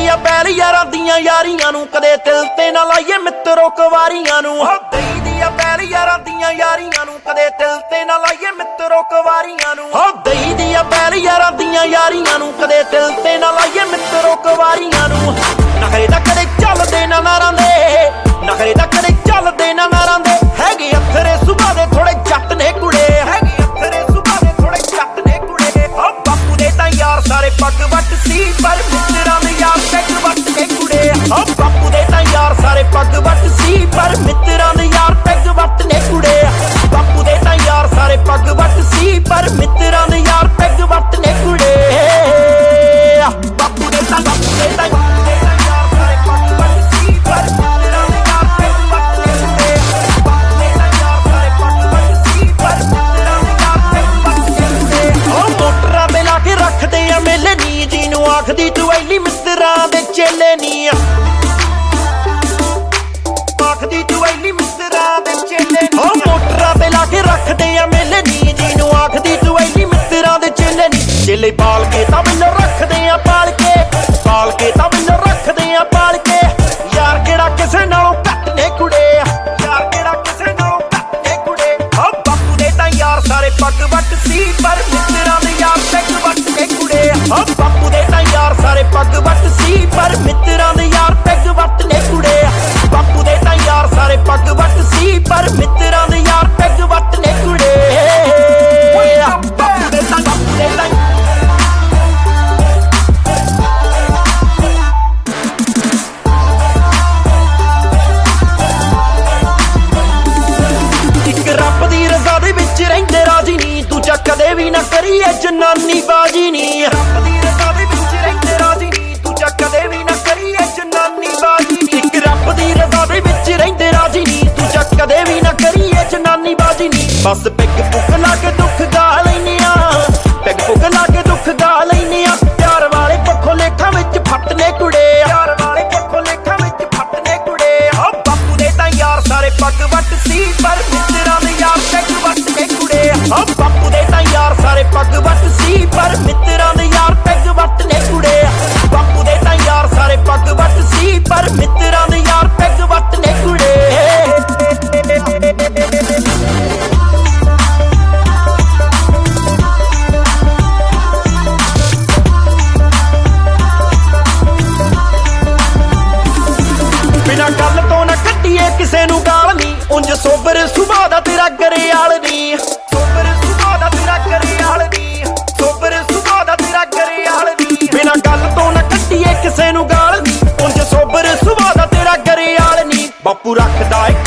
ਦੀਆਂ ਬੈਲ ਯਾਰਾਂ ਦੀਆਂ ਯਾਰੀਆਂ ਨੂੰ ਕਦੇ ਦਿਲ ਤੇ ਨਾ ਲਾਈਏ ਮਿੱਤਰੋ ਕੁਵਾਰੀਆਂ ਨੂੰ। ਦੇਈ ਦੀਆਂ ਬੈਲ ਯਾਰਾਂ ਦੀਆਂ ਯਾਰੀਆਂ ਨੂੰ ਕਦੇ ਦਿਲ ਤੇ ਨਾ ਲਾਈਏ ਮਿੱਤਰੋ ਕੁਵਾਰੀਆਂ ਨੂੰ। ਦੇਈ ਦੀਆਂ ਬੈਲ ਯਾਰਾਂ ਦੀਆਂ ਯਾਰੀਆਂ ਨੂੰ ਕਦੇ ਦਿਲ ਤੇ ਨਾ ਲਾਈਏ ਮਿੱਤਰੋ ਕੁਵਾਰੀਆਂ ਨੂੰ। ਨਖਰੇ ਤਾਂ ਕਦੇ ਚੱਲਦੇ ਨਾ ਨਾਰਾਂ ਦੇ, ਨਖਰੇ ਤਾਂ ਕਦੇ ਚੱਲਦੇ ਨਾ ਨਾਰਾਂ ਦੇ। ਹੈਗੇ ਅੱਥਰੇ ਸੁਭਾ ਦੇ ਥੋੜੇ ਜੱਟ ਨੇ ਕੁੜੇ, ਹੈਗੇ ਅੱਥਰੇ ਸੁਭਾ ਦੇ ਥੋੜੇ ਜੱਟ ਨੇ ਕੁੜੇ। ਬਾਪੂ ਦੇ ਤਾਂ ਯਾਰ ਸਾਰੇ ਪੱਗ ਵੱਟ ਸੀ ਪਰ ਮਿੱਤਰਾਂ ਦੇ ਯਾਰ ਪੈਗ ਵੱਟ ਨੇ ਕੁੜੇ। ਬਾਪੂ ਦੇ ਤਾਂ ਯਾਰ ਸਾਰੇ ਪੱਗ ਵੱਟ ਸੀ ਪਰ ਮਿੱਤਰਾਂ ਦੇ ਯਾਰ ਪੈਗ ਵੱਟ ਨੇ ਕੁੜੇ। ਬਾਪੂ ਦੇ ਤਾਂ ਯਾਰ ਸਾਰੇ ਪੱਗ ਵੱਟ ਸੀ ਪਰ ਮਿੱਤਰਾਂ ਦੇ ਯਾਰ ਪੈਗ ਵੱਟ ਨੇ ਕੁੜੇ। ਬਾਪੂ ਦੇ ਤਾਂ ਰੱਖਦੇ ਆ ਮੇਲੇ ਨੀ ਜਿਹਨੂੰ ਆਖਦੀ ਤੂੰ ਐਲੀ ਮਿੱਤਰਾਂ ਦੇ ਚੇਲੇ ਨੀ। ਆਖਦੀ ਤੂੰ ਐਲੀ ਮਿੱਤਰਾਂ ਦੇ ਚੇਲੇ ਨੀ। ਮੋਟਰਾਂ ਤੇ ਲਾ ਕੇ ਰੱਖਦੇ ਆ ਮੇਲੇ ਨੀ ਜਿਹਨੂੰ ਆਖਦੀ ਤੂੰ ਐਲੀ ਮਿੱਤਰਾਂ ਦੇ ਚੇਲੇ ਨੀ। ਚੇਲੇ ਪਾਲ ਕੇ ਤਾਂ ਮੈਨੂੰ ਰੱਖਦੇ ਆ ਪਾਲ ਕੇ, ਪਾਲ ਕੇ ਤਾਂ ਮੈਨੂੰ ਰੱਖਦੇ ਆ ਪਾਲ ਕੇ। ਯਾਰ ਕਿਹੜਾ ਕਿਸੇ ਨਾਲੋਂ ਘੱਟ ਨੇ ਕੁੜੇ, ਯਾਰ ਕਿਹੜਾ ਕਿਸੇ ਨਾਲੋਂ ਘੱਟ ਨੇ ਕੁੜੇ। ਬਾਪੂ ਦੇ ਤਾਂ ਯਾਰ ਸਾਰੇ ਪੱਗ ਵੱਟ ਸੀ ਪਰ ਮਿੱਤਰਾਂ ਦੇ ਯਾਰ ਪੈਗ ਵੱਟ ਨੇ ਕੁੜੇ। ਬਾਪੂ ਦੇ ਤਾਂ ਯਾਰ ਸਾਰੇ ਪੱਗ ਵੱਟ ਸੀ ਪਰ ਮਿੱਤਰਾਂ ਦੇ ਯਾਰ ਪੈਗ ਵੱਟ ਨੇ ਕੁੜੇ। ਬਾਪੂ ਦੇ ਤਾਂ ਯਾਰ ਸਾਰੇ ਪੱਗ ਵੱਟ ਸੀ ਪਰ ਮਿੱਤਰਾਂ ਦੇ ਯਾਰ ਪੈਗ ਵੱਟ ਨੇ ਕੁੜੇ। ਬਾਪੂ ਦੇ ਤਾਂ ਇੱਕ ਰੱਬ ਦੀ ਰਜ਼ਾ ਦੇ ਵਿੱਚ ਰਹਿੰਦੇ ਰਾਜੀ ਨੀ, ਦੂਜਾ ਕਦੇ ਵੀ ਨਾ ਕਰੀਏ ਜਨਾਨੀ ਬਾਜੀ ਨੀ। ਰੱਬ ਦੀ ਰਜ਼ਾ ਦੇ ਵਿੱਚ ਰਹਿੰਦੇ ਰਾਜੀ ਨੀ, ਦੂਜਾ ਕਦੇ ਵੀ ਨਾ ਕਰੀਏ ਜਨਾਨੀ ਬਾਜੀ ਨੀ। ਇੱਕ ਰੱਬ ਦੀ ਰਜ਼ਾ ਦੇ ਵਿੱਚ ਰਹਿੰਦੇ ਰਾਜੀ ਨੀ, ਦੂਜਾ ਕਦੇ ਵੀ ਨਾ ਕਰੀਏ ਜਨਾਨੀ ਬਾਜੀ ਨੀ। ਬਸ ਪੈਗ ਪੁੱਗ ਲਾ ਕੇ ਦੁੱਖ ਗਾ ਲੈਨੇ ਆ, ਪੈਗ ਪੁੱਗ ਲਾ ਕੇ ਦੁੱਖ ਗਾ ਲੈਨੇ ਆ। ਪਿਆਰ ਵਾਲੇ ਪੱਖੋਂ ਲੇਖਾਂ ਵਿੱਚ ਫੱਟ ਨੇ ਕੁੜੇ, ਪਿਆਰ ਵਾਲੇ ਪੱਖੋਂ ਲੇਖਾਂ ਵਿੱਚ ਫੱਟ ਨੇ ਕੁੜੇ। ਬਾਪੂ ਦੇ ਤਾਂ ਯਾਰ ਸਾਰੇ ਪੱਗ ਵੱਟ ਸੀ ਪਰ ਮਿੱਤਰਾਂ ਦੇ ਯਾਰ ਪੈਗ ਵੱਟ ਨੇ ਕੁੜੇ। ਬਾਪੂ ਦੇ ਤਾਂ ਯਾਰ ਸਾਰੇ ਪੱਗ ਵੱਟ ਸੀ ਪਰ ਮਿੱਤਰਾਂ ਦੇ ਯਾਰ ਪੈਗ ਵੱਟ ਨੇ ਕੁੜੇ। ਬਾਪੂ ਦੇ ਤਾਂ ਯਾਰ ਸਾਰੇ ਪੱਗ ਵੱਟ ਸੀ ਪਰ ਮਿੱਤਰਾਂ ਦੇ ਯਾਰ ਪੈਗ ਵੱਟ ਨੇ ਕੁੜੇ। ਬਿਨਾਂ ਗੱਲ ਤੋਂ ਨਾ ਕੱਢੀਏ ਕਿਸੇ ਨੂੰ ਗਾਲ ਨੀ, ਉਂਝ ਸੋਬਰ ਸੁਭਾਅ ਦਾ ਤੇਰਾ ਗਰੇਆਲ ਨੀ। ਸੋਬਰ ਸੁਭਾਅ ਦਾ ਤੇਰਾ ਗਰੇਆਲ ਨੀ, ਸੋਬਰ ਸੁਭਾਅ ਦਾ ਤੇਰਾ ਗਰੇਆਲ ਨੀ। ਬਿਨਾਂ ਗੱਲ ਤੋਂ ਨਾ ਕੱਢੀਏ ਕਿਸੇ ਨੂੰ ਗਾਲ ਨੀ, ਉਂਝ ਸੋਬਰ ਸੁਭਾਅ ਦਾ ਤੇਰਾ ਗਰੇਆਲ ਨੀ। ਬਾਪੂ ਰੱਖਦਾ ਏ